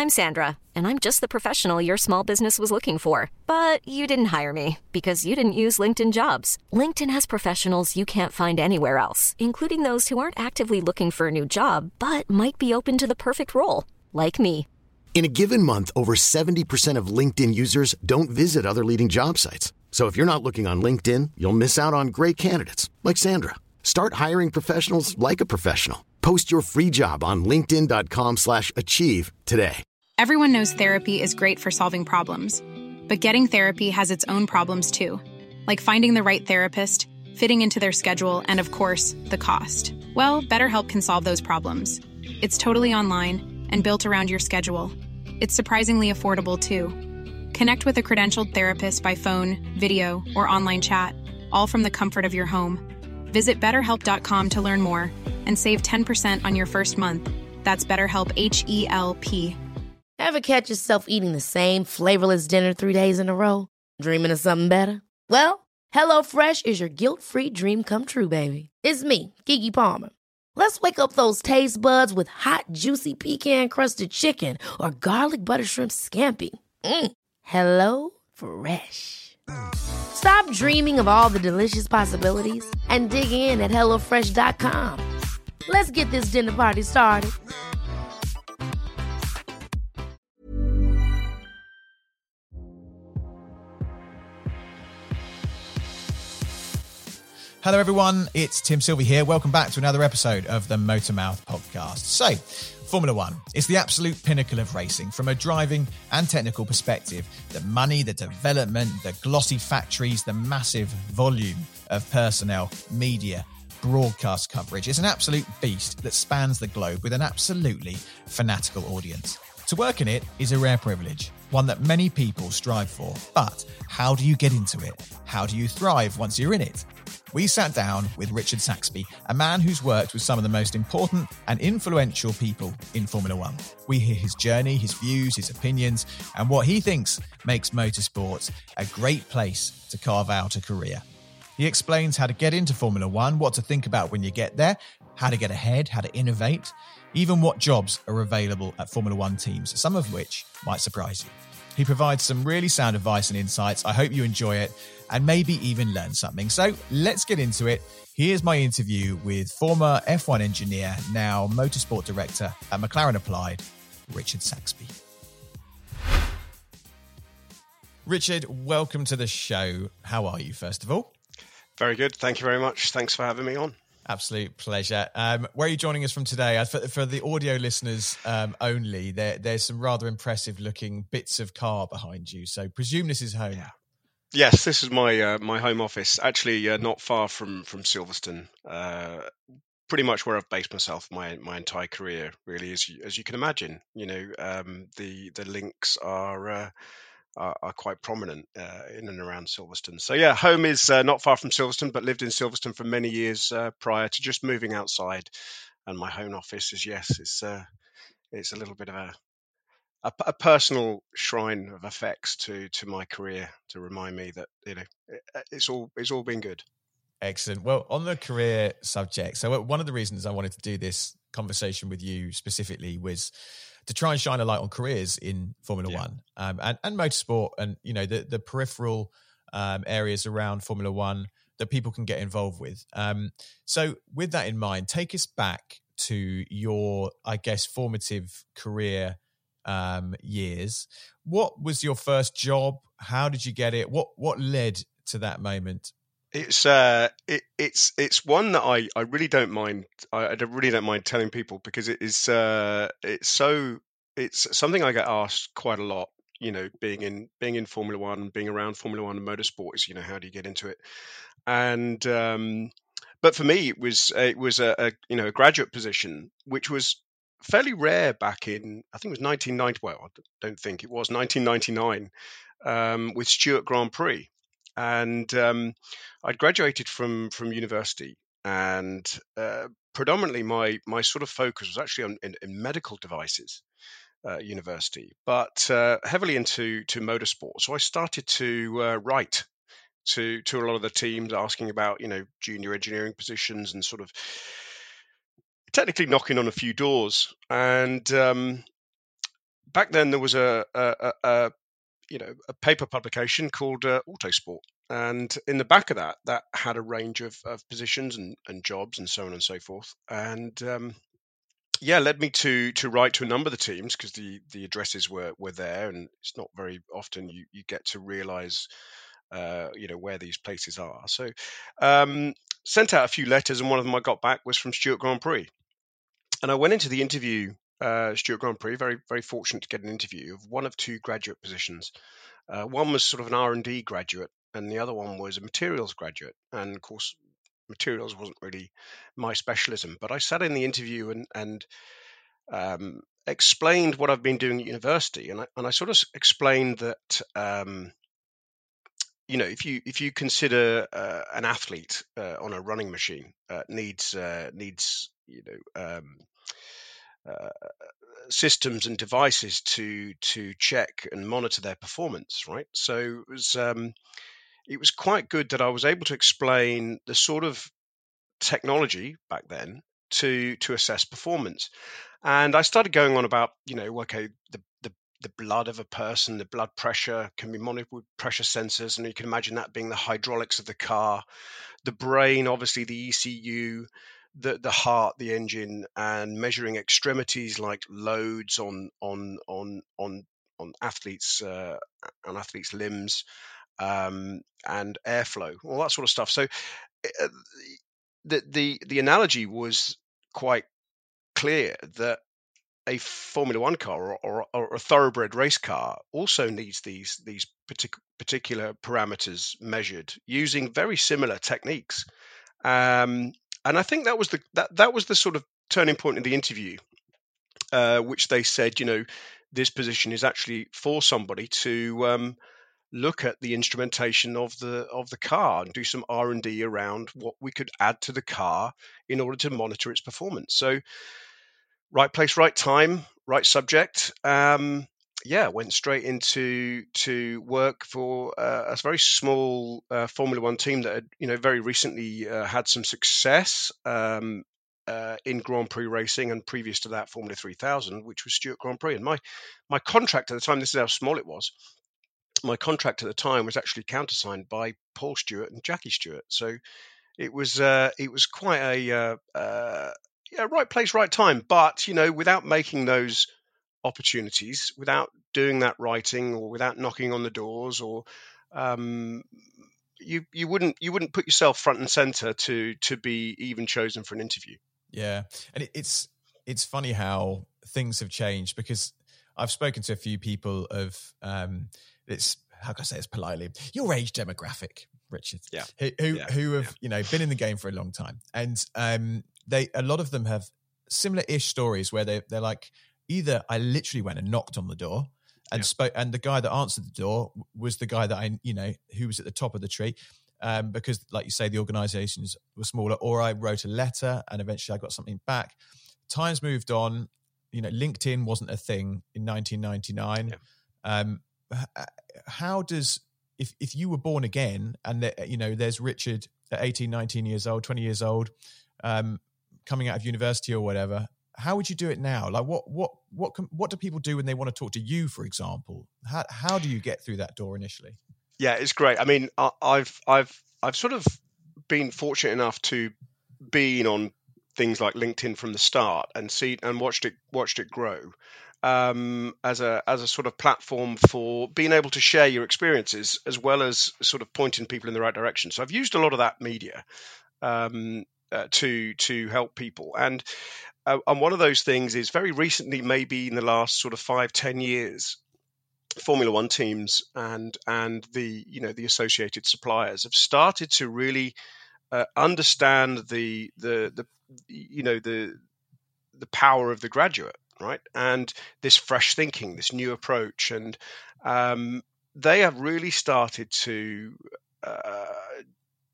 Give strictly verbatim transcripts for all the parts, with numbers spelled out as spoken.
I'm Sandra, and I'm just the professional your small business was looking for. But you didn't hire me because you didn't use LinkedIn Jobs. LinkedIn has professionals you can't find anywhere else, including those who aren't actively looking for a new job, but might be open to the perfect role, like me. In a given month, over seventy percent of LinkedIn users don't visit other leading job sites. So if you're not looking on LinkedIn, you'll miss out on great candidates like Sandra. Start hiring professionals like a professional. Post your free job on linkedin dot com slash achieve today. Everyone knows therapy is great for solving problems, but getting therapy has its own problems too, like finding the right therapist, fitting into their schedule, and of course, the cost. Well, BetterHelp can solve those problems. It's totally online and built around your schedule. It's surprisingly affordable too. Connect with a credentialed therapist by phone, video, or online chat, all from the comfort of your home. Visit better help dot com to learn more and save ten percent on your first month. That's BetterHelp, H E L P. Ever catch yourself eating the same flavorless dinner three days in a row? Dreaming of something better? Well, HelloFresh is your guilt-free dream come true, baby. It's me, Keke Palmer. Let's wake up those taste buds with hot, juicy pecan-crusted chicken or garlic butter shrimp scampi. Mm. Hello Fresh. Stop dreaming of all the delicious possibilities and dig in at hello fresh dot com. Let's get this dinner party started. Hello everyone, it's Tim Sylvie here. Welcome back to another episode of the Motormouth podcast. So, Formula One is the absolute pinnacle of racing from a driving and technical perspective. The money, the development, the glossy factories, the massive volume of personnel, media, broadcast coverage. It's an absolute beast that spans the globe with an absolutely fanatical audience. To work in it is a rare privilege, one that many people strive for. But how do you get into it? How do you thrive once you're in it? We sat down with Richard Saxby, a man who's worked with some of the most important and influential people in Formula One. We hear his journey, his views, his opinions, and what he thinks makes motorsport a great place to carve out a career. He explains how to get into Formula One, what to think about when you get there, how to get ahead, how to innovate, even what jobs are available at Formula One teams, some of which might surprise you. He provides some really sound advice and insights. I hope you enjoy it and maybe even learn something. So let's get into it. Here's my interview with former F one engineer, now motorsport director at McLaren Applied, Richard Saxby. Richard, welcome to the show. How are you, first of all? Very good. Thank you very much. Thanks for having me on. Absolute pleasure. Um, where are you joining us from today? For, for the audio listeners um, only, there, there's some rather impressive looking bits of car behind you. So presume this is home. Yeah. Yes, this is my uh, my home office. Actually, uh, not far from from Silverstone. Uh, pretty much where I've based myself my my entire career, really, as you, as you can imagine. You know, um, the the links are. Uh, Are, are quite prominent uh, in and around Silverstone. So yeah, home is uh, not far from Silverstone, but lived in Silverstone for many years uh, prior to just moving outside. And my home office is, yes, it's uh, it's a little bit of a, a a personal shrine of effects to to my career to remind me that, you know, it, it's all it's all been good. Excellent. Well, on the career subject, so one of the reasons I wanted to do this conversation with you specifically was to try and shine a light on careers in Formula yeah. One um, and, and motorsport and, you know, the, the peripheral um, areas around Formula One that people can get involved with. Um, so with that in mind, take us back to your, I guess, formative career um, years. What was your first job? How did you get it? What what led to that moment? It's uh, it, it's it's one that I, I really don't mind. I, I really don't mind telling people because it is uh, it's so it's something I get asked quite a lot. You know, being in being in Formula One, being around Formula One and motorsport is, you know, how do you get into it? And um, but for me, it was it was a, a you know a graduate position, which was fairly rare back in, I think it was nineteen ninety. Well, I don't think it was nineteen ninety-nine um, with Stewart Grand Prix. And um, I'd graduated from from university, and uh, predominantly my my sort of focus was actually on in, in medical devices uh, university, but uh, heavily into to motorsport. So I started to uh, write to to a lot of the teams, asking about, you know, junior engineering positions and sort of technically knocking on a few doors. And um, back then there was a, a, a, a you know a paper publication called uh, Autosport, and in the back of that, that had a range of, of positions and, and jobs and so on and so forth. And um, yeah, led me to to write to a number of the teams because the the addresses were were there, and it's not very often you you get to realize uh, you know where these places are. So um, sent out a few letters, and one of them I got back was from Stewart Grand Prix, and I went into the interview. Uh, Stewart Grand Prix, very very fortunate to get an interview of one of two graduate positions. Uh, one was sort of an R and D graduate, and the other one was a materials graduate. And of course, materials wasn't really my specialism. But I sat in the interview and and um, explained what I've been doing at university, and I and I sort of explained that um, you know if you if you consider uh, an athlete uh, on a running machine uh, needs uh, needs you know. Um, uh, systems and devices to to check and monitor their performance, right? So it was um, it was quite good that I was able to explain the sort of technology back then to to assess performance. And I started going on about, you know, okay, the the the blood of a person, the blood pressure can be monitored with pressure sensors, and you can imagine that being the hydraulics of the car, the brain, obviously the E C U, the the heart, the engine, and measuring extremities like loads on on on on on athletes uh, on athletes' limbs, um, and airflow, all that sort of stuff. So uh, the the the analogy was quite clear that a Formula One car or, or, or a thoroughbred race car also needs these these partic- particular parameters measured using very similar techniques. Um, and I think that was the that, that was the sort of turning point in the interview, uh, which they said, you know, this position is actually for somebody to um, look at the instrumentation of the of the car and do some R and D around what we could add to the car in order to monitor its performance. So, right place, right time, right subject. Um, yeah, went straight into to work for uh, a very small uh, Formula One team that had, you know, very recently uh, had some success um, uh, in Grand Prix racing, and previous to that, Formula three thousand, which was Stewart Grand Prix. And my my contract at the time, this is how small it was. My contract at the time was actually countersigned by Paul Stewart and Jackie Stewart. So it was uh, it was quite a uh, uh, yeah, right place, right time. But you know, without making those opportunities, without doing that writing, or without knocking on the doors, or um, you you wouldn't you wouldn't put yourself front and center to to be even chosen for an interview. Yeah, and it, it's it's funny how things have changed, because I've spoken to a few people of um, it's how can I say this politely, your age demographic, Richard, yeah, who who, yeah. who have yeah. you know been in the game for a long time, and um, they a lot of them have similar-ish stories where they they're like, either I literally went and knocked on the door and yeah. spoke, and the guy that answered the door was the guy that I, you know, who was at the top of the tree, um, because, like you say, the organisations were smaller. Or I wrote a letter and eventually I got something back. Times moved on. You know, LinkedIn wasn't a thing in nineteen ninety-nine. Yeah. Um, how does if if you were born again and the, you know, there's Richard at eighteen, nineteen years old, twenty years old, um, coming out of university or whatever, how would you do it now? Like, what, what, what, can, what do people do when they want to talk to you, for example? How, how do you get through that door initially? Yeah, it's great. I mean, I, I've, I've, I've sort of been fortunate enough to be on things like LinkedIn from the start and see and watched it, watched it grow um, as a, as a sort of platform for being able to share your experiences as well as sort of pointing people in the right direction. So I've used a lot of that media um, uh, to, to help people. And Uh, and one of those things is very recently, maybe in the last sort of five, ten years, Formula One teams and and the you know the associated suppliers have started to really uh, understand the the the you know the the power of the graduate, right? And this fresh thinking, this new approach, and um, they have really started to uh,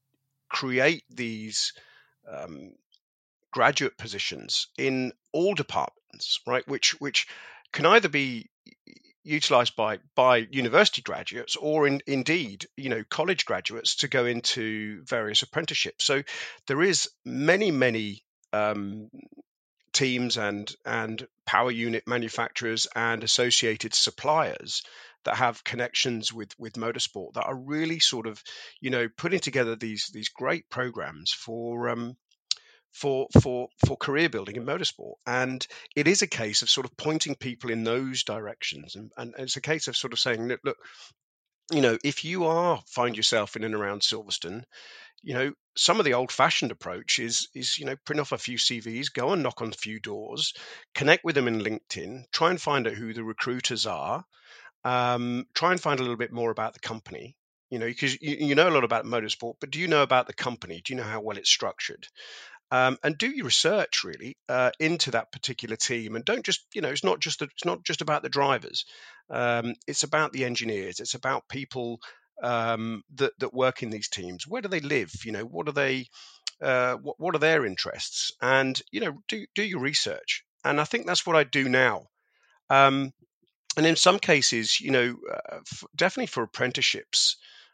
create these Um, graduate positions in all departments, right? Which which can either be utilized by by university graduates or in, indeed, you know, college graduates to go into various apprenticeships. So there is many, many um, teams and and power unit manufacturers and associated suppliers that have connections with with motorsport that are really sort of, you know, putting together these these great programs for um, for for for career building in motorsport. And it is a case of sort of pointing people in those directions, and, and it's a case of sort of saying, look, look, you know, if you are find yourself in and around Silverstone, you know, some of the old-fashioned approach is is you know, print off a few C Vs, go and knock on a few doors, connect with them in LinkedIn, try and find out who the recruiters are, um, try and find a little bit more about the company. You know, because you, you know a lot about motorsport, but do you know about the company? Do you know how well it's structured? Um, and do your research really uh, into that particular team, and don't just, you know, it's not just it's not just about the drivers. Um, it's about the engineers. It's about people um, that that work in these teams. Where do they live? You know, what are they? Uh, what what are their interests? And you know, do do your research. And I think that's what I do now. Um, and in some cases, you know, uh, f- definitely for apprenticeships,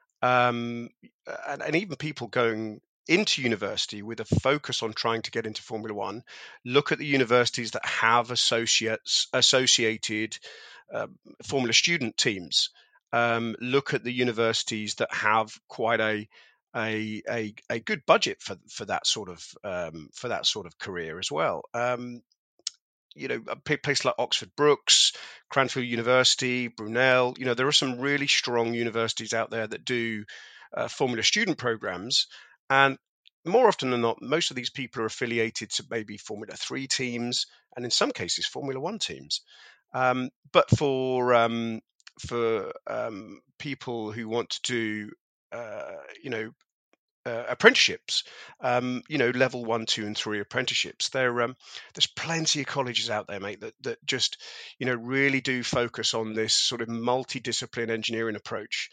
um, and, and even people going into university with a focus on trying to get into Formula One, look at the universities that have associates associated um, Formula student teams. Um, look at the universities that have quite a a a, a good budget for for that sort of um, for that sort of career as well. Um, you know, a p- place like Oxford Brookes, Cranfield University, Brunel. You know, there are some really strong universities out there that do uh, Formula student programs, and more often than not, most of these people are affiliated to maybe Formula Three teams, and in some cases Formula One teams. Um, but for um, for um, people who want to do, uh, you know, uh, apprenticeships, um, you know, level one, two, and three apprenticeships. There, um, there's plenty of colleges out there, mate, that that just, you know, really do focus on this sort of multidiscipline engineering approach,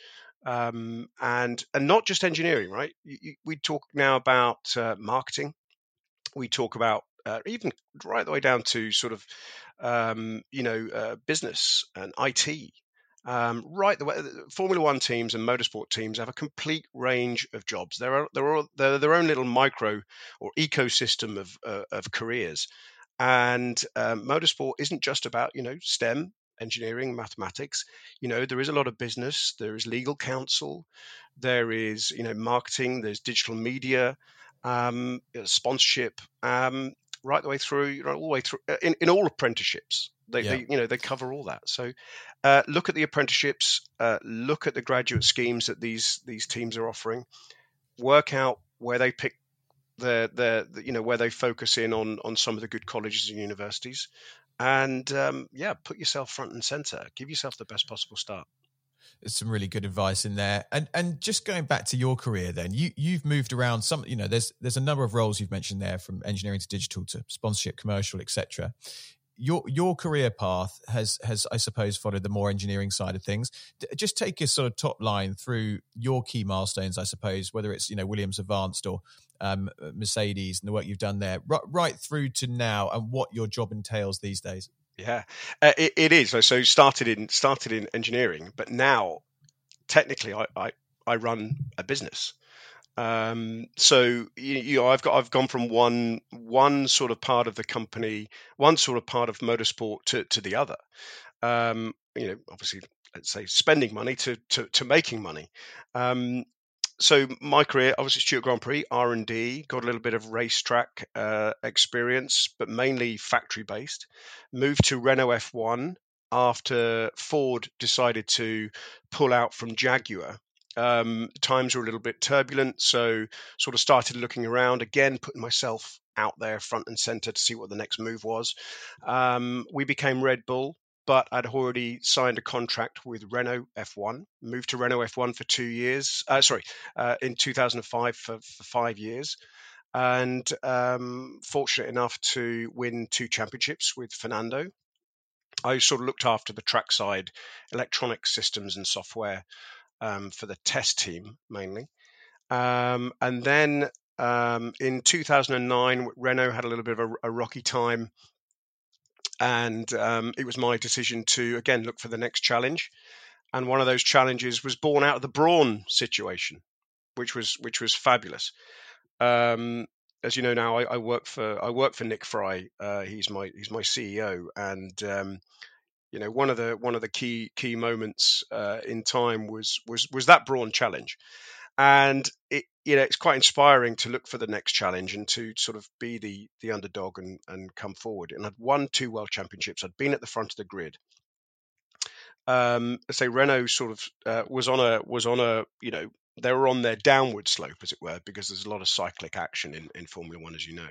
um, and and not just engineering, right? You, you, we talk now about uh, marketing. We talk about uh, even right the way down to sort of, um, you know, uh, business and I T. Um, right, the way Formula One teams and motorsport teams have a complete range of jobs. They're they're, they're their own little micro or ecosystem of uh, of careers, and um, motorsport isn't just about, you know, STEM, engineering, mathematics. You know, there is a lot of business. There is legal counsel. There is, you know, marketing. There's digital media, um, sponsorship, um, right the way through, you know, all the way through in, in all apprenticeships. They, Yeah. they, you know, they cover all that. So, uh, look at the apprenticeships. Uh, look at the graduate schemes that these these teams are offering. Work out where they pick their their, you know, where they focus in on on some of the good colleges and universities, and um, yeah, put yourself front and center. Give yourself the best possible start. There's some really good advice in there. And and just going back to your career then, you, you've moved around some, you know, there's there's a number of roles you've mentioned there, from engineering to digital to sponsorship, commercial, et cetera. Your your career path has, has I suppose, followed the more engineering side of things. Just take your sort of top line through your key milestones, I suppose, whether it's, you know, Williams Advanced or um, Mercedes and the work you've done there, right, right through to now, and what your job entails these days. Yeah, uh, it, it is. So started in started in engineering, but now technically I I, I run a business. Um, so you, you know, I've got I've gone from one one sort of part of the company, one sort of part of motorsport to to the other. Um, you know, obviously, let's say spending money to to, to making money. Um, so my career, obviously, Stewart Grand Prix, R and D, got a little bit of racetrack uh, experience, but mainly factory based. Moved to Renault F one after Ford decided to pull out from Jaguar. Um, times were a little bit turbulent, so sort of started looking around again, putting myself out there front and center to see what the next move was. Um, we became Red Bull, but I'd already signed a contract with Renault F one, moved to Renault F one for two years, uh, sorry, uh, in two thousand five for, for five years, and um, fortunate enough to win two championships with Fernando. I sort of looked after the trackside electronic systems and software um, for the test team mainly. Um, and then um, in two thousand nine, Renault had a little bit of a, a rocky time. And um, it was my decision to, again, look for the next challenge. And one of those challenges was born out of the Brawn situation, which was which was fabulous. Um, as you know now, I, I work for I work for Nick Fry. Uh, he's my he's my C E O, and um, you know, one of the one of the key key moments uh, in time was was was that Brawn challenge, and it you know it's quite inspiring to look for the next challenge and to sort of be the the underdog and and come forward. And I'd won two world championships. I'd been at the front of the grid. Um, say Renault sort of uh, was on a was on a you know they were on their downward slope, as it were, because there's a lot of cyclic action in in Formula One, as you know.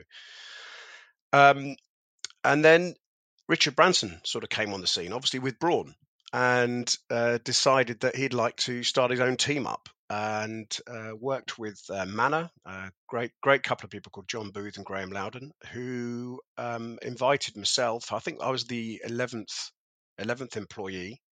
Um, and then Richard Branson sort of came on the scene, obviously with Brawn, and uh, decided that he'd like to start his own team up, and uh, worked with uh, Manor, a great great couple of people called John Booth and Graham Loudon, who um, invited myself. I think I was the eleventh eleventh employee,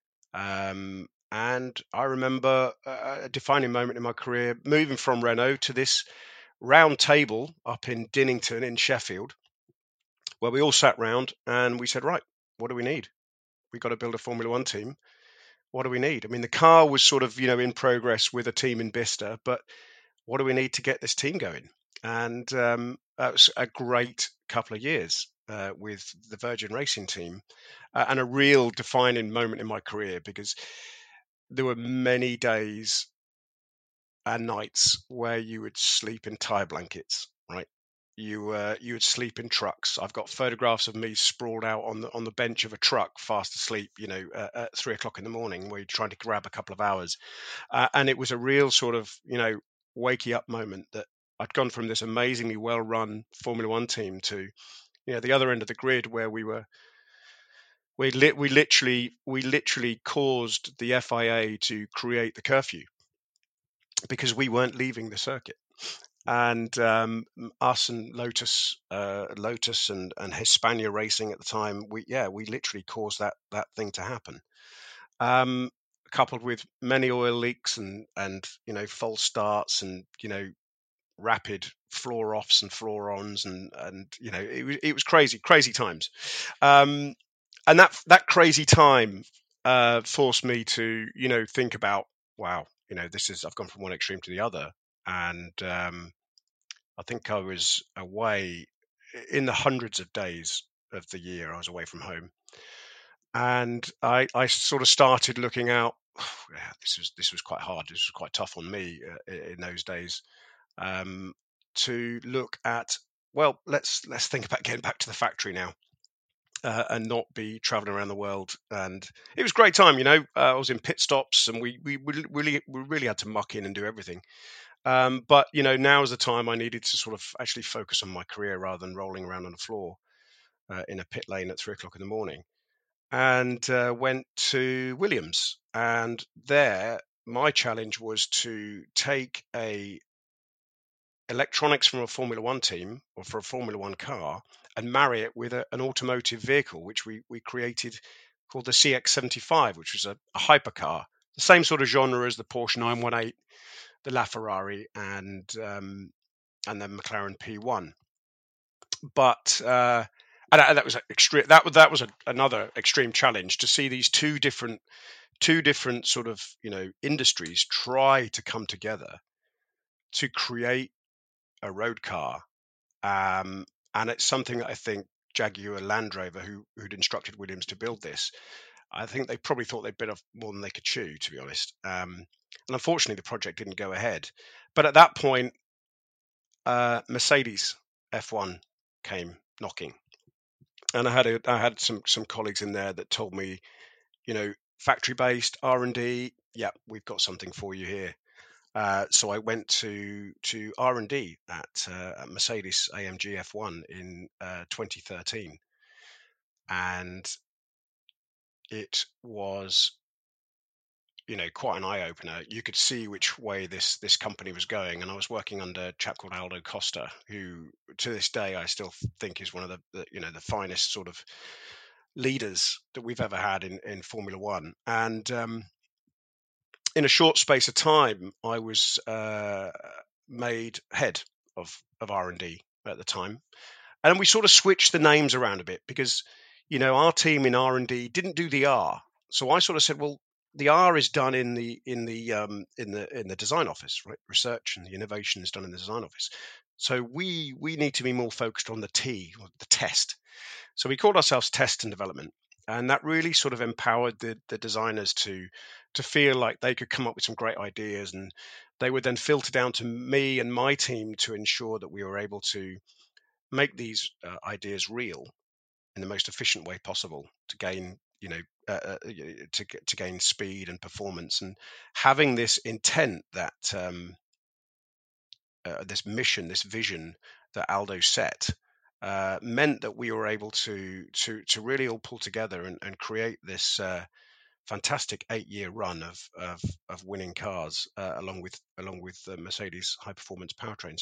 um, and I remember a defining moment in my career, moving from Renault to this round table up in Dinnington in Sheffield, where we all sat round and we said, right, what do we need? We've got to build a Formula One team. What do we need? I mean, the car was sort of, you know, in progress with a team in Bicester, but what do we need to get this team going? And um, that was a great couple of years uh, with the Virgin Racing team, uh, and a real defining moment in my career, because there were many days and nights where you would sleep in tire blankets, right? You uh, you would sleep in trucks. I've got photographs of me sprawled out on the on the bench of a truck, fast asleep, you know, uh, at three o'clock in the morning, where you're trying to grab a couple of hours. Uh, and it was a real sort of, you know, wakey up moment, that I'd gone from this amazingly well-run Formula One team to, you know, the other end of the grid, where we were, we lit, we literally, we literally caused the F I A to create the curfew because we weren't leaving the circuit. And um, us and Lotus, uh, Lotus and, and Hispania Racing at the time, we yeah, we literally caused that that thing to happen. Um, coupled with many oil leaks and and you know false starts and you know rapid floor offs and floor ons and and you know it was it was crazy crazy times, um, and that that crazy time uh, forced me to you know think about, wow, you know this is I've gone from one extreme to the other. And um, I think I was away in the hundreds of days of the year. I was away from home, and I, I sort of started looking out. Yeah, this was this was quite hard. This was quite tough on me uh, in those days, um, to look at. Well, let's let's think about getting back to the factory now. Uh, and not be traveling around the world. And it was a great time, you know. Uh, I was in pit stops, and we we really we really had to muck in and do everything. Um, but you know, now is the time I needed to sort of actually focus on my career rather than rolling around on the floor uh, in a pit lane at three o'clock in the morning. And uh, went to Williams, and there my challenge was to take a electronics from a Formula One team or for a Formula One car and marry it with a, an automotive vehicle, which we we created, called the C X seventy-five, which was a, a hypercar, the same sort of genre as the Porsche nine one eight, the LaFerrari, and um, and the McLaren P one. But uh, and that was extreme. That was that was a, another extreme challenge, to see these two different two different sort of you know industries try to come together to create a road car. Um, and it's something that I think Jaguar Land Rover, who who'd instructed Williams to build this, I think they probably thought they'd bit off more than they could chew, to be honest. Um, and unfortunately, the project didn't go ahead. But at that point, uh, Mercedes F one came knocking, and I had a, I had some some colleagues in there that told me, you know, factory-based R and D. Yeah, we've got something for you here. Uh, so I went to to R and D at, uh, at Mercedes A M G F one in uh, twenty thirteen, and it was, you know, quite an eye opener. You could see which way this this company was going, and I was working under a chap called Aldo Costa, who to this day I still think is one of the, the you know the finest sort of leaders that we've ever had in in Formula One. And um, in a short space of time, I was uh, made head of of R and D at the time, and we sort of switched the names around a bit because, you know, our team in R and D didn't do the R, so I sort of said, well, the R is done in the in the um, in the in the design office, right? Research and the innovation is done in the design office. So we we need to be more focused on the T, or the test. So we called ourselves Test and Development, and that really sort of empowered the the designers to to feel like they could come up with some great ideas, and they would then filter down to me and my team to ensure that we were able to make these uh, ideas real in the most efficient way possible to gain, you know, uh, uh, to to gain speed and performance, and having this intent that um, uh, this mission, this vision that Aldo set. Uh, meant that we were able to to to really all pull together and, and create this uh, fantastic eight-year run of of, of winning cars, uh, along with along with the Mercedes high-performance powertrains.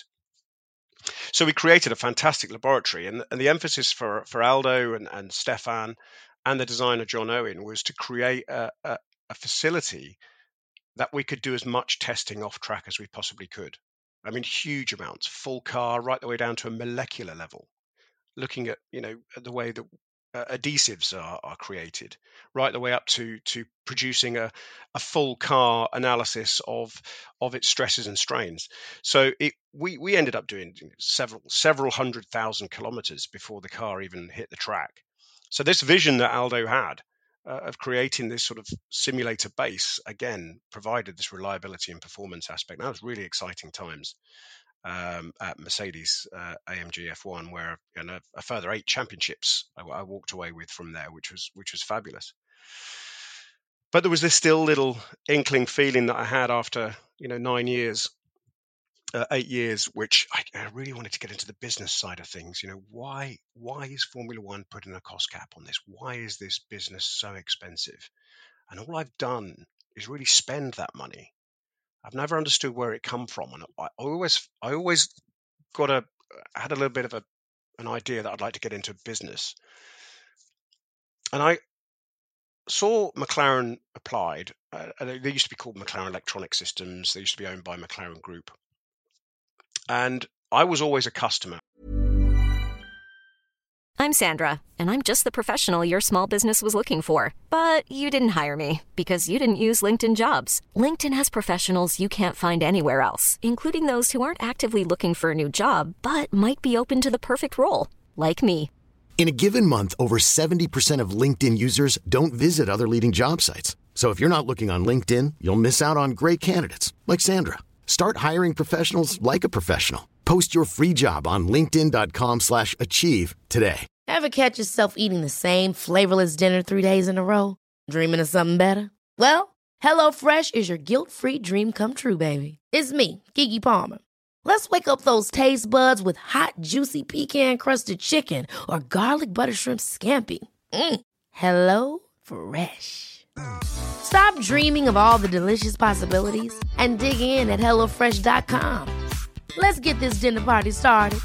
So we created a fantastic laboratory, and, and the emphasis for for Aldo and, and Stefan and the designer John Owen was to create a, a, a facility that we could do as much testing off track as we possibly could. I mean, huge amounts, full car, right the way down to a molecular level. Looking at, you know, at the way that uh, adhesives are, are created, right the way up to to producing a, a full car analysis of of its stresses and strains. So it we we ended up doing several several hundred thousand kilometers before the car even hit the track. So this vision that Aldo had uh, of creating this sort of simulator base, again, provided this reliability and performance aspect. That was really exciting times. Um, at Mercedes uh, A M G F one, where you know, a further eight championships I, I walked away with from there, which was which was fabulous. But there was this still little inkling feeling that I had after you know nine years, uh, eight years, which I, I really wanted to get into the business side of things. You know, why why is Formula One putting a cost cap on this? Why is this business so expensive? And all I've done is really spend that money. I've never understood where it come from, and I always, I always got a had a little bit of a an idea that I'd like to get into business, and I saw McLaren Applied. Uh, they used to be called McLaren Electronic Systems. They used to be owned by McLaren Group, and I was always a customer. I'm Sandra, and I'm just the professional your small business was looking for. But you didn't hire me because you didn't use LinkedIn Jobs. LinkedIn has professionals you can't find anywhere else, including those who aren't actively looking for a new job, but might be open to the perfect role, like me. In a given month, over seventy percent of LinkedIn users don't visit other leading job sites. So if you're not looking on LinkedIn, you'll miss out on great candidates like Sandra. Start hiring professionals like a professional. Post your free job on linkedin dot com slash achieve today. Ever catch yourself eating the same flavorless dinner three days in a row? Dreaming of something better? Well, HelloFresh is your guilt-free dream come true, baby. It's me, Keke Palmer. Let's wake up those taste buds with hot, juicy pecan-crusted chicken or garlic butter shrimp scampi. Mm. Hello Fresh. Stop dreaming of all the delicious possibilities and dig in at hello fresh dot com. Let's get this dinner party started.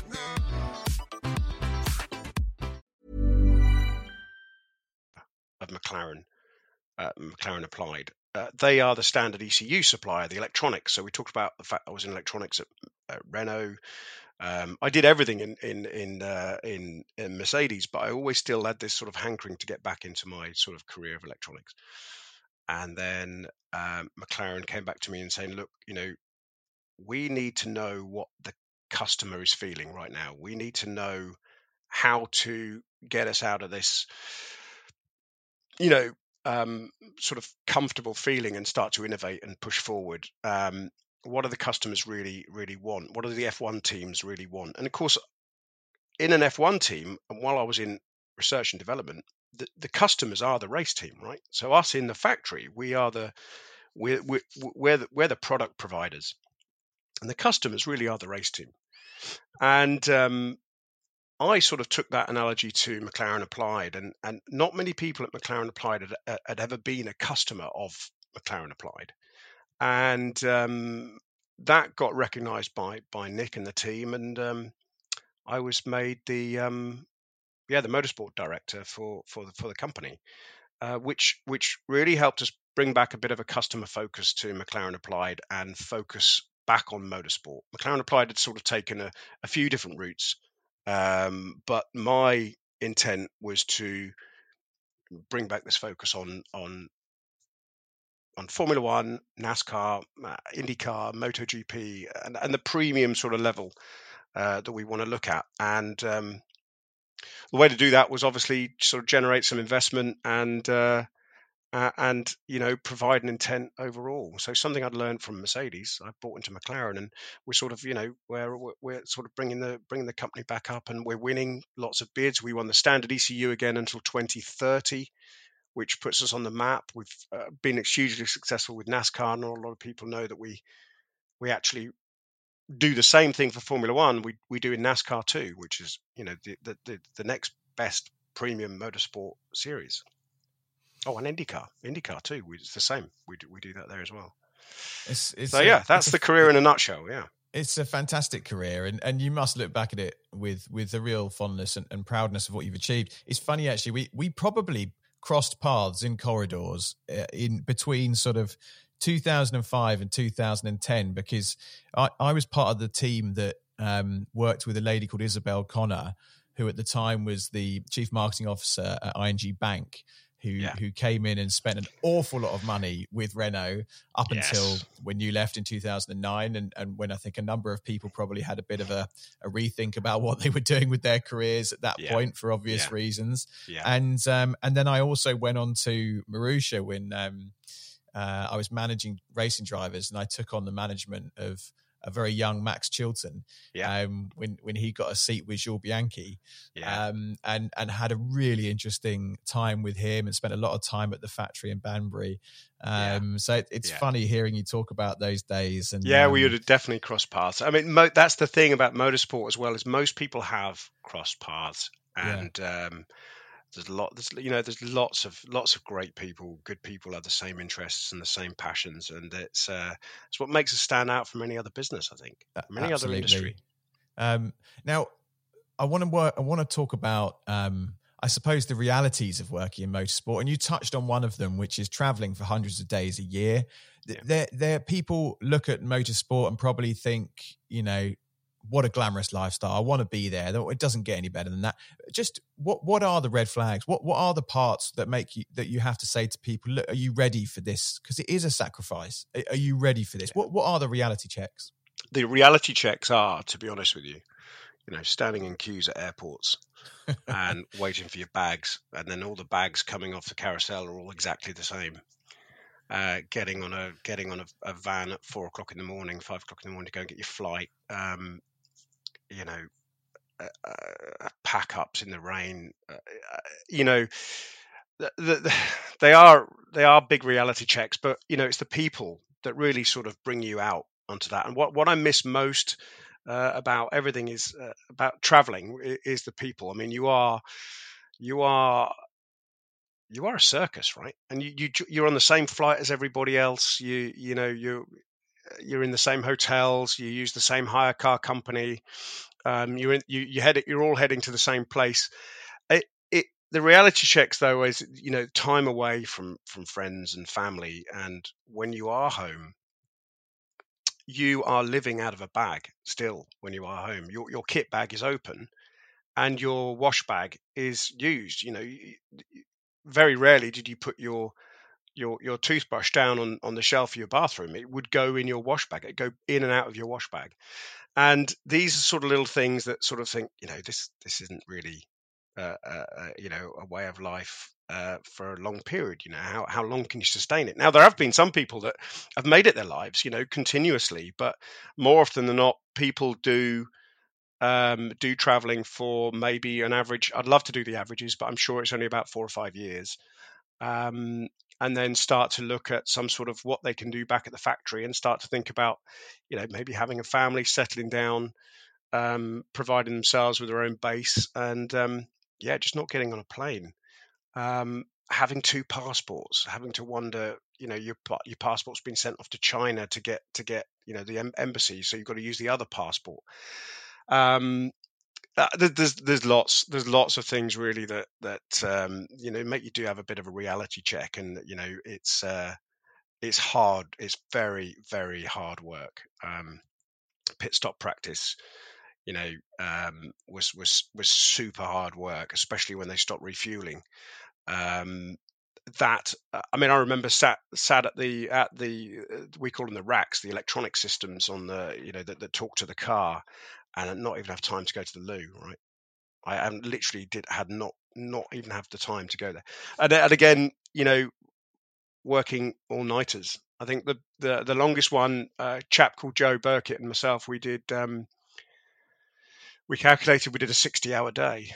Of McLaren, uh, McLaren Applied. Uh, they are the standard E C U supplier, the electronics. So we talked about the fact I was in electronics at, at Renault. Um, I did everything in in in, uh, in in Mercedes, but I always still had this sort of hankering to get back into my sort of career of electronics. And then um, McLaren came back to me and saying, "Look, you know, we need to know what the customer is feeling right now. We need to know how to get us out of this, you know, um, sort of comfortable feeling and start to innovate and push forward. Um, what do the customers really, really want? What do the F one teams really want?" And of course, in an F one team, and while I was in research and development, the, the customers are the race team, right? So us in the factory, we are the we're we're we're the, we're the product providers, and the customers really are the race team. And um, I sort of took that analogy to McLaren Applied, and, and not many people at McLaren Applied had, had ever been a customer of McLaren Applied. And um, that got recognized by by Nick and the team, and um, I was made the um, yeah the motorsport director for for the, for the company, uh, which which really helped us bring back a bit of a customer focus to McLaren Applied and focus back on motorsport. McLaren Applied had sort of taken a, a few different routes. Um, but my intent was to bring back this focus on on on Formula One, NASCAR, uh, IndyCar, MotoGP, and, and the premium sort of level uh, that we want to look at. And um, the way to do that was obviously sort of generate some investment and uh, uh, and you know provide an intent overall. So something I'd learned from Mercedes, I brought into McLaren, and we're sort of you know we're we're sort of bringing the bringing the company back up, and we're winning lots of bids. We won the standard E C U again until twenty thirty, which puts us on the map. We've uh, been hugely successful with NASCAR, and a lot of people know that we we actually do the same thing for Formula One. We we do in NASCAR too, which is you know the the the, the next best premium motorsport series. Oh, and IndyCar, IndyCar too. We, it's the same. We do, we do that there as well. It's, it's so a, yeah, that's the a, career in a nutshell. Yeah, it's a fantastic career, and, and you must look back at it with with a real fondness and, and proudness of what you've achieved. It's funny actually. We we probably crossed paths in corridors uh, in between sort of two thousand five and two thousand ten, because I, I was part of the team that um, worked with a lady called Isabel Connor, who at the time was the chief marketing officer at I N G Bank, who yeah. who came in and spent an awful lot of money with Renault up yes. until when you left in two thousand nine, and, and when I think a number of people probably had a bit of a, a rethink about what they were doing with their careers at that yeah. point for obvious yeah. reasons. Yeah. And um, and then I also went on to Marussia when um, uh, I was managing racing drivers, and I took on the management of a very young Max Chilton, yeah. um, when when he got a seat with Jules Bianchi, yeah. um, and and had a really interesting time with him, and spent a lot of time at the factory in Banbury. Um, yeah. So it, it's yeah. funny hearing you talk about those days. And yeah, um, we would have definitely crossed paths. I mean, mo- that's the thing about motorsport as well, is most people have crossed paths, and yeah. um, there's a lot. There's you know, there's lots of lots of great people, good people have the same interests and the same passions, and it's uh, it's what makes us stand out from any other business, I think, from any Absolutely. other industry. Um, now, I want to work. I want to talk about, um, I suppose, the realities of working in motorsport, and you touched on one of them, which is traveling for hundreds of days a year. Yeah. There, there, people look at motorsport and probably think, you know, what a glamorous lifestyle. I want to be there. It doesn't get any better than that. Just what what are the red flags? What what are the parts that make you that you have to say to people, look, are you ready for this? Because it is a sacrifice. Are you ready for this? Yeah. What what are the reality checks? The reality checks are, to be honest with you, you know, standing in queues at airports and waiting for your bags, and then all the bags coming off the carousel are all exactly the same. Uh, getting on a getting on a, a van at four o'clock in the morning, five o'clock in the morning to go and get your flight. Um, you know, uh, uh, pack ups in the rain. Uh, you know, the, the, they are they are big reality checks, but you know, it's the people that really sort of bring you out onto that. And what what I miss most uh, about everything is uh, about traveling is the people. I mean, you are you are. You are a circus, right? And you, you you're on the same flight as everybody else. You you know you you're in the same hotels. You use the same hire car company. Um, you're in, you you head you're all heading to the same place. It it the reality checks though is you know time away from from friends and family, and when you are home, you are living out of a bag still. When you are home, your your kit bag is open, and your wash bag is used. You know. You, Very rarely did you put your your your toothbrush down on, on the shelf of your bathroom. It would go in your wash bag. It'd go in and out of your wash bag. And these are sort of little things that sort of think, you know, this this isn't really, uh, uh, uh, you know, a way of life uh, for a long period. You know, how how long can you sustain it? Now, there have been some people that have made it their lives, you know, continuously. But more often than not, people do um do traveling for maybe an average. I'd love to do the averages, but I'm sure it's only about four or five years, um and then start to look at some sort of what they can do back at the factory, and start to think about you know maybe having a family, settling down, um providing themselves with their own base, and um yeah just not getting on a plane, um having two passports, having to wonder, you know your your passport's been sent off to China to get to get you know the em- embassy, so you've got to use the other passport. Um, uh, there's there's lots there's lots of things really that that um, you know make you do have a bit of a reality check, and you know it's uh, it's hard. It's very very hard work. Um, pit stop practice, you know, um, was was was super hard work, especially when they stopped refueling. Um, that I mean, I remember sat sat at the at the we call them the racks, the electronic systems on the you know that, that talk to the car. and not even have time to go to the loo. Right, I haven't literally did had not not even have the time to go there. And, and again, you know, working all nighters. I think the the the longest one, a uh, chap called Joe Burkett and myself, we did. Um, we calculated we did a sixty hour day.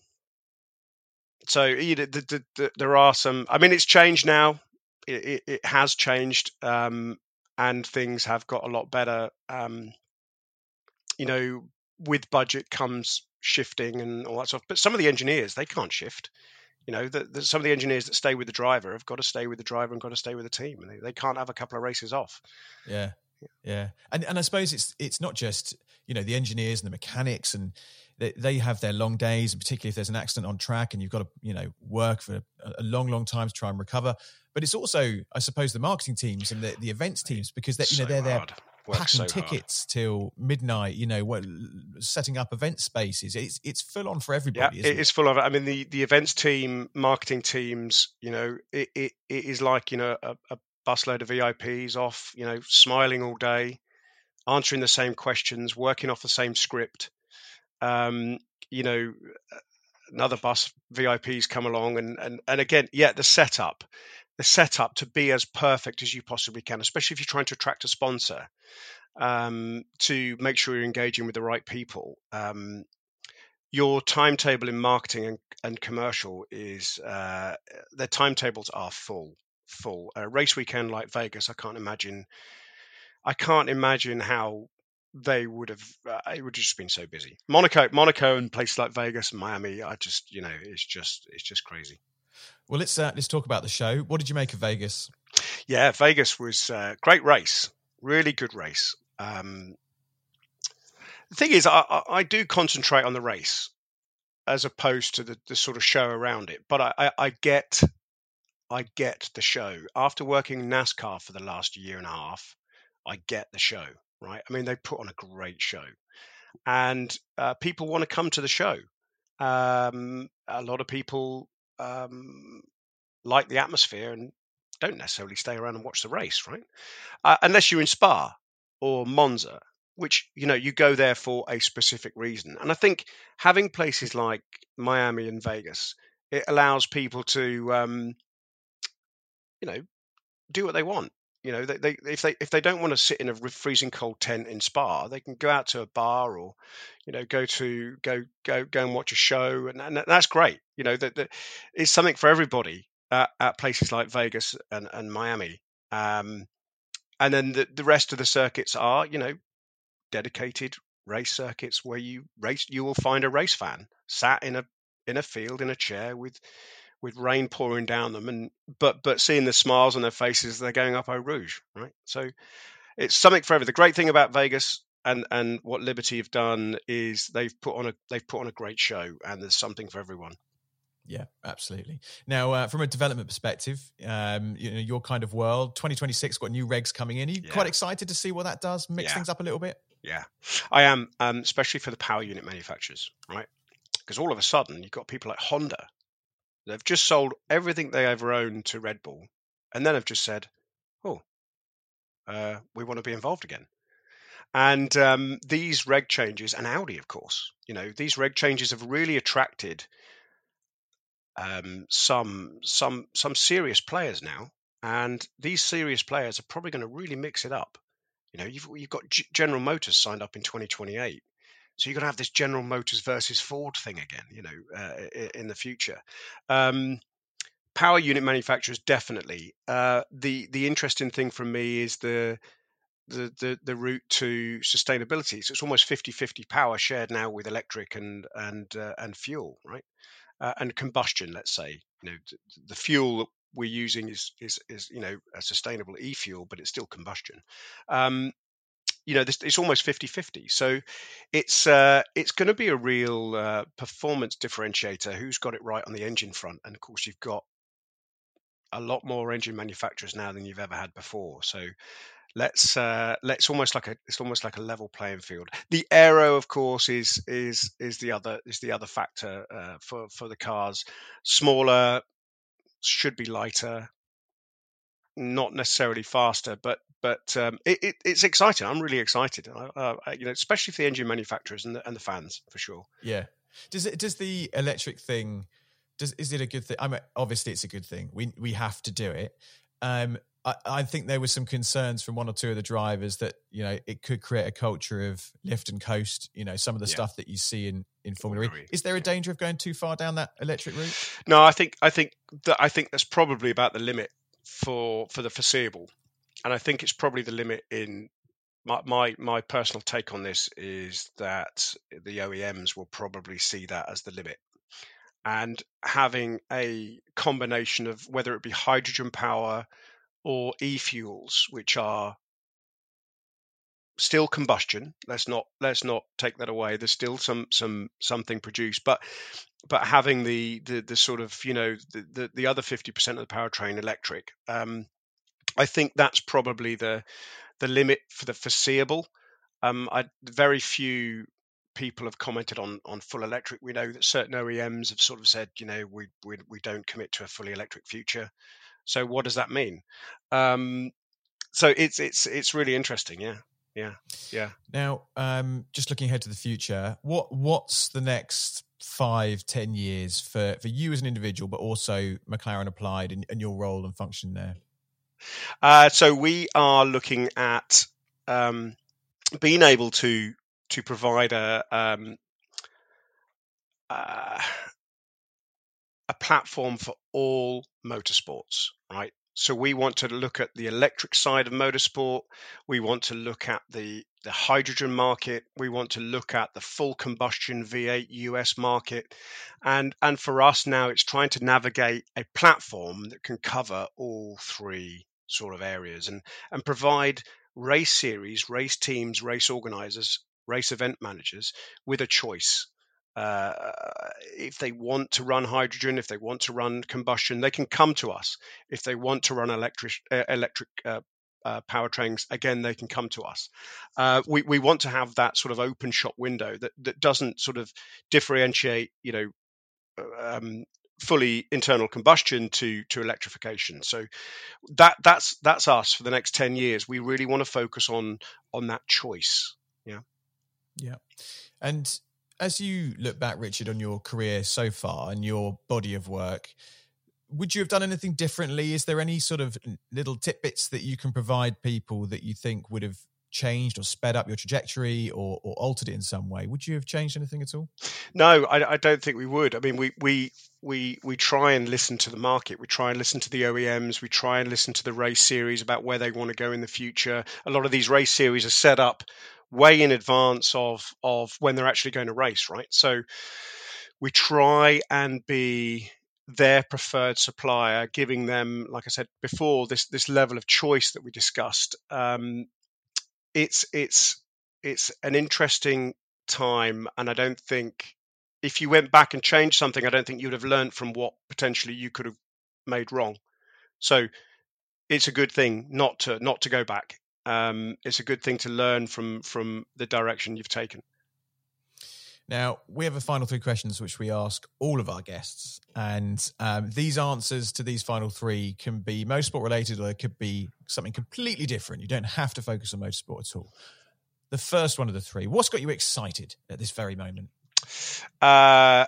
So you know, the, the, the, there are some. I mean, it's changed now. It, it, it has changed, um, and things have got a lot better. Um, you know, with budget comes shifting and all that stuff. But some of the engineers, they can't shift. You know, the, the, some of the engineers that stay with the driver have got to stay with the driver and got to stay with the team, and they, they can't have a couple of races off. Yeah, yeah, and and I suppose it's it's not just, you know, the engineers and the mechanics, and they, they have their long days, and particularly if there's an accident on track and you've got to, you know, work for a, a long, long time to try and recover. But it's also, I suppose, the marketing teams and the, the events teams, because they, you know, they're there packing so tickets hard. Till midnight, you know, setting up event spaces. It's it's full on for everybody. Yeah, isn't it it is full of. I mean, the, the events team, marketing teams, you know, it, it, it is like, you know, a, a busload of V I Ps off, you know, smiling all day, answering the same questions, working off the same script. Um, you know, another bus V I Ps come along, and and and again, yeah, the setup, the setup to be as perfect as you possibly can, especially if you're trying to attract a sponsor, um, to make sure you're engaging with the right people. Um, your timetable in marketing and, and commercial is uh, their timetables are full, full. A race weekend like Vegas, I can't imagine. I can't imagine how they would have. Uh, it would have just been so busy. Monaco, Monaco, and places like Vegas and Miami. I just, you know, it's just, it's just crazy. Well, let's uh, let's talk about the show. What did you make of Vegas? Yeah, Vegas was a great race, really good race. Um, the thing is, I, I, I do concentrate on the race as opposed to the, the sort of show around it. But I, I, I get, I get the show. After working NASCAR for the last year and a half, I get the show. Right? I mean, they put on a great show, and uh, people want to come to the show. Um, a lot of people um, like the atmosphere and don't necessarily stay around and watch the race, right? Uh, unless you're in Spa or Monza, which, you know, you go there for a specific reason. And I think having places like Miami and Vegas, it allows people to, um, you know, do what they want. You know, they, they if they if they don't want to sit in a freezing cold tent in Spa, they can go out to a bar or, you know, go to go go go and watch a show, and, and that's great. You know, that, that it's something for everybody at, at places like Vegas and, and Miami. Um, and then the, the rest of the circuits are, you know, dedicated race circuits where you race. You will find a race fan sat in a in a field in a chair with. with rain pouring down them, and but but seeing the smiles on their faces, they're going up Eau Rouge, right? So it's something for everyone. The great thing about Vegas and and what Liberty have done is they've put on a they've put on a great show, and there's something for everyone. Yeah, absolutely. Now, uh, from a development perspective, um, you know, your kind of world, twenty twenty-six got new regs coming in. Are you yeah. quite excited to see what that does? Mix yeah. things up a little bit. Yeah, I am, um, especially for the power unit manufacturers, right? Because all of a sudden you've got people like Honda. They've just sold everything they ever owned to Red Bull, and then have just said, "Oh, uh, we want to be involved again." And um, these reg changes, and Audi, of course, you know, these reg changes have really attracted um, some some some serious players now, and these serious players are probably going to really mix it up. You know, you've you've got G- General Motors signed up in twenty twenty-eight. So you're going to have this General Motors versus Ford thing again, you know, uh, in the future. Um, power unit manufacturers, definitely. Uh, the the interesting thing for me is the the the, the route to sustainability. So it's almost fifty-fifty power shared now with electric and and uh, and fuel, right? Uh, and combustion, let's say. You know, the fuel that we're using is is is you know a sustainable e-fuel, but it's still combustion. Um, You know, this, it's almost fifty-fifty. So it's uh, it's going to be a real uh, performance differentiator. Who's got it right on the engine front? And of course, you've got a lot more engine manufacturers now than you've ever had before. So let's uh, let's almost like a it's almost like a level playing field. The aero, of course, is is is the other is the other factor uh, for for the cars. Smaller, should be lighter. not necessarily faster, but but um, it, it, it's exciting. I'm really excited, uh, you know, especially for the engine manufacturers and the, and the fans for sure. Yeah. Does it? Does the electric thing? Does is it a good thing? I mean, obviously it's a good thing. We we have to do it. Um, I, I think there were some concerns from one or two of the drivers that, you know, it could create a culture of lift and coast. You know, some of the yeah. stuff that you see in in Formula E. Is there a danger of going too far down that electric route? No, I think I think that I think that's probably about the limit for for the foreseeable, and I think it's probably the limit in. My, my my personal take on this is that the O E Ms will probably see that as the limit, and having a combination of whether it be hydrogen power or e-fuels, which are still combustion. Let's not let's not take that away. There's still some some something produced, but but having the the, the sort of, you know, the, the, the other fifty percent of the powertrain electric, um, I think that's probably the the limit for the foreseeable. Um, I, very few people have commented on on full electric. We know that certain O E Ms have sort of said, you know, we we, we don't commit to a fully electric future. So what does that mean? Um, so it's it's it's really interesting. Yeah, yeah, yeah. Now, um, just looking ahead to the future, what what's the next five, ten years for for you as an individual, but also McLaren Applied and, and your role and function there? Uh, so we are looking at um, being able to to provide a um, uh, a platform for all motorsports, right? So we want to look at the electric side of motorsport. We want to look at the the hydrogen market. We want to look at the full combustion V eight U S market, and and for us now, it's trying to navigate a platform that can cover all three sort of areas and and provide race series, race teams, race organizers, race event managers with a choice. Uh, if they want to run hydrogen, if they want to run combustion, they can come to us. If they want to run electric uh, electric uh, uh, powertrains, again, they can come to us. Uh, we we want to have that sort of open shop window that that doesn't sort of differentiate, you know, um, fully internal combustion to to electrification. So that that's that's us for the next ten years. We really want to focus on on that choice. Yeah, yeah, and. As you look back, Richard, on your career so far and your body of work, would you have done anything differently? Is there any sort of little tidbits that you can provide people that you think would have changed or sped up your trajectory or, or altered it in some way? Would you have changed anything at all? No, I, I don't think we would. I mean, we we we we try and listen to the market. We try and listen to the O E Ms. We try and listen to the race series about where they want to go in the future. A lot of these race series are set up way in advance of of when they're actually going to race, right? So we try and be their preferred supplier, giving them, like I said before, this this level of choice that we discussed. Um, it's it's it's an interesting time, and I don't think if you went back and changed something, I don't think you'd have learned from what potentially you could have made wrong. So it's a good thing not to not to go back. Um, it's a good thing to learn from from the direction you've taken. Now, we have a final three questions which we ask all of our guests. And um, these answers to these final three can be motorsport related or it could be something completely different. You don't have to focus on motorsport at all. The first one of the three, what's got you excited at this very moment? Uh,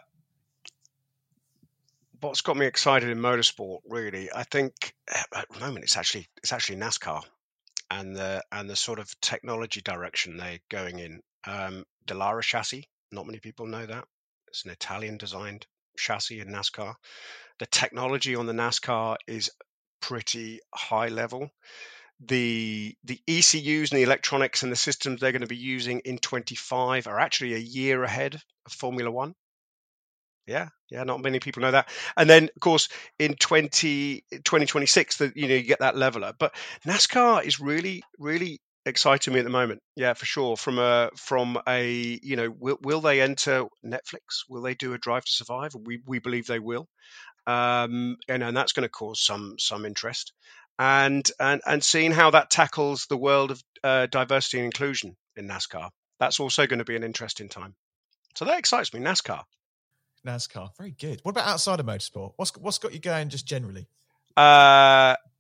what's got me excited in motorsport, really? I think at the moment it's actually it's actually NASCAR and the and the sort of technology direction they're going in. Um, Dallara chassis. Not many people know that. It's an Italian-designed chassis in NASCAR. The technology on the NASCAR is pretty high level. The the E C Us and the electronics and the systems they're going to be using in twenty-five are actually a year ahead of Formula One. Yeah, yeah, not many people know that. And then, of course, in twenty twenty-six, the, you know, you get that leveler. But NASCAR is really, really exciting me at the moment. Yeah, for sure. From a from a you know, will will they enter Netflix? Will they do a Drive to Survive? We we believe they will, um, and and that's going to cause some some interest. And and and seeing how that tackles the world of uh, diversity and inclusion in NASCAR, that's also going to be an interesting time. So that excites me. NASCAR. NASCAR, very good. What about outside of motorsport? What's what's got you going just generally? Uh,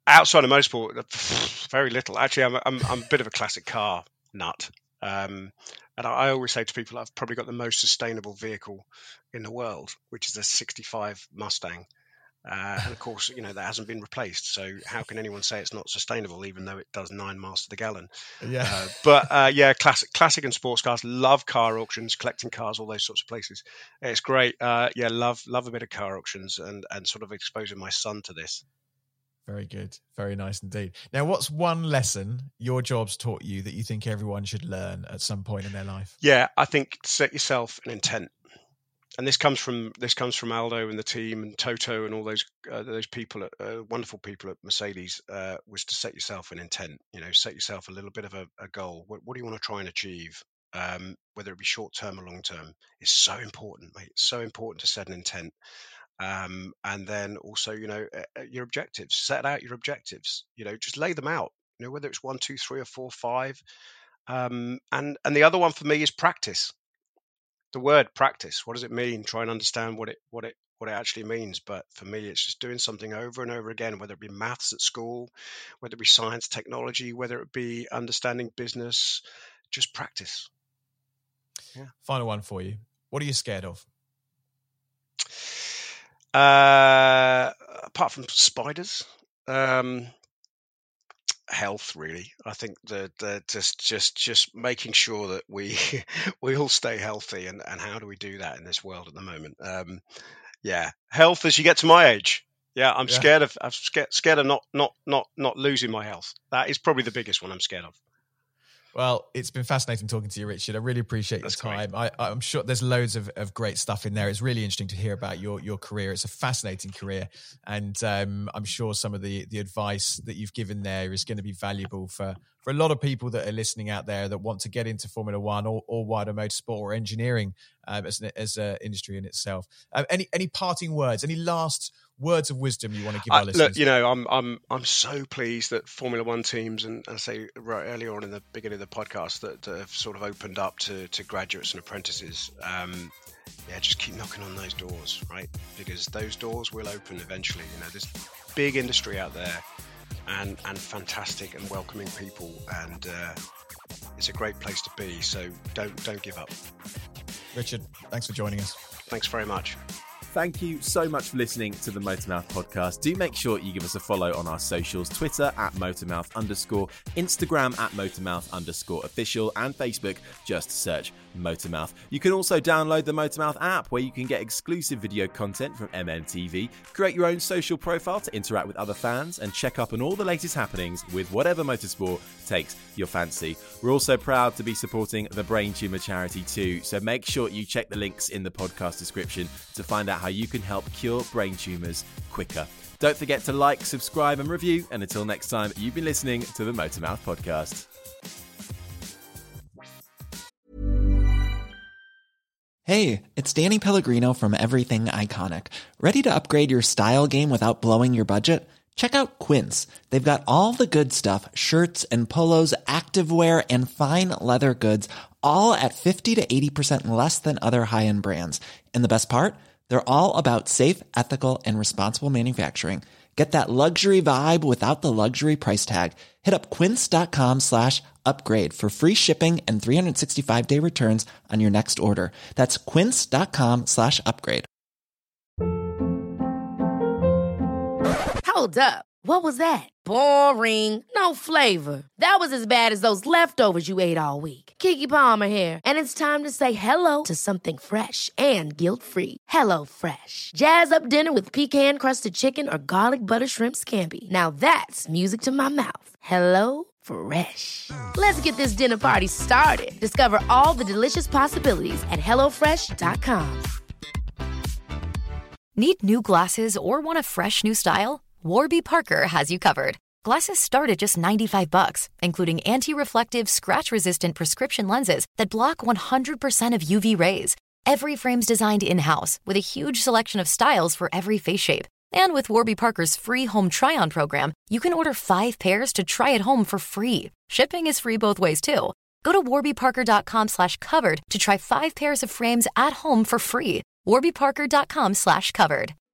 outside of motorsport, very little. Actually, I'm I'm, I'm a bit of a classic car nut. Um, and I, I always say to people, I've probably got the most sustainable vehicle in the world, which is a sixty-five Mustang. Uh, and of course, you know, that hasn't been replaced. So how can anyone say it's not sustainable, even though it does nine miles to the gallon? Yeah. Uh, but uh, yeah, classic, classic and sports cars. Love car auctions, collecting cars, all those sorts of places. It's great. Uh, yeah, love, love a bit of car auctions and and sort of exposing my son to this. Very good. Very nice indeed. Now, what's one lesson your job's taught you that you think everyone should learn at some point in their life? Yeah, I think set yourself an intent. And this comes from this comes from Aldo and the team and Toto and all those uh, those people, at, uh, wonderful people at Mercedes, uh, was to set yourself an intent. You know, set yourself a little bit of a, a goal. What, what do you want to try and achieve? Um, whether it be short term or long term, is so important, mate. It's so important to set an intent. Um, and then also, you know, uh, your objectives. Set out your objectives. You know, just lay them out. You know, whether it's one, two, three, or four, five. Um, and and the other one for me is practice. The word practice, what does it mean? Try and understand what it what it what it actually means. But for me, it's just doing something over and over again, whether it be maths at school, whether it be science, technology, whether it be understanding business, just practice. Yeah. Final one for you. What are you scared of? Uh, apart from spiders, um, health, really. I think that uh, just just just making sure that we we all stay healthy, and and how do we do that in this world at the moment? Um, yeah, health as you get to my age. Yeah, I'm yeah. scared of I'm scared scared of not not not not losing my health. That is probably the biggest one I'm scared of. Well, it's been fascinating talking to you, Richard. I really appreciate your time. I, I'm sure there's loads of, of great stuff in there. It's really interesting to hear about your your career. It's a fascinating career. And um, I'm sure some of the, the advice that you've given there is going to be valuable for, for a lot of people that are listening out there that want to get into Formula One or, or wider motorsport or engineering um, as an as a industry in itself. Um, any any parting words, any last words of wisdom you want to give our uh, listeners? Look, you know, I'm I'm I'm so pleased that Formula One teams, and I say right earlier on in the beginning of the podcast, that, that have sort of opened up to, to graduates and apprentices. Um, yeah, just keep knocking on those doors, right? Because those doors will open eventually. You know, there's big industry out there, and and fantastic and welcoming people, and uh, it's a great place to be. So don't don't give up. Richard, thanks for joining us. Thanks very much. Thank you so much for listening to the Motormouth podcast. Do make sure you give us a follow on our socials, Twitter at Motormouth underscore, Instagram at Motormouth underscore official, and Facebook, just search Motormouth. You can also download the Motormouth app, where you can get exclusive video content from M M T V, create your own social profile to interact with other fans, and check up on all the latest happenings with whatever motorsport takes your fancy. We're also proud to be supporting the Brain Tumor charity too, so make sure you check the links in the podcast description to find out how you can help cure brain tumours quicker. Don't forget to like, subscribe and review, and until next time, you've been listening to the Motormouth podcast. Hey, it's Danny Pellegrino from Everything Iconic. Ready to upgrade your style game without blowing your budget? Check out Quince. They've got all the good stuff, shirts and polos, activewear, and fine leather goods, all at fifty to eighty percent less than other high-end brands. And the best part? They're all about safe, ethical, and responsible manufacturing. Get that luxury vibe without the luxury price tag. Hit up quince.com slash upgrade for free shipping and three sixty-five day returns on your next order. That's quince.com slash upgrade. Hold up. What was that? Boring. No flavor. That was as bad as those leftovers you ate all week. Keke Palmer here. And it's time to say hello to something fresh and guilt-free. Hello Fresh. Jazz up dinner with pecan-crusted chicken or garlic butter shrimp scampi. Now that's music to my mouth. Hello Fresh. Let's get this dinner party started. Discover all the delicious possibilities at hello fresh dot com. Need new glasses or want a fresh new style? Warby Parker has you covered. Glasses start at just ninety-five bucks, including anti-reflective, scratch-resistant prescription lenses that block one hundred percent of U V rays. Every frame's designed in-house with a huge selection of styles for every face shape. And with Warby Parker's free home try-on program, you can order five pairs to try at home for free. Shipping is free both ways, too. Go to warbyparker.com slash covered to try five pairs of frames at home for free. warbyparker.com slash covered.